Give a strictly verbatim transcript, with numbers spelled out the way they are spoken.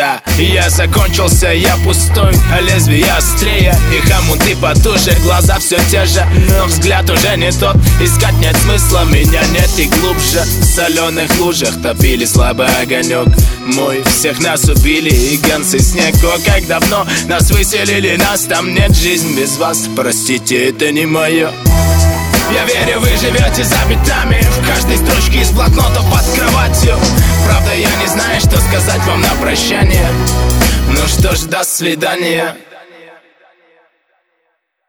Да, я закончился, я пустой, а лезвие острее и хомуты потуже, глаза все те же, но взгляд уже не тот. Искать нет смысла, меня нет и глубже. В соленых лужах топили слабый огонек мой. Всех нас убили и Ганс и снег. О, как давно нас выселили, нас там нет. Жизнь без вас, простите, это не мое. Я верю, вы живете за битами, в каждой строчке из блокнота под кроватью. Правда, я не знаю, что сказать вам на прощание. Ну что ж, до свидания.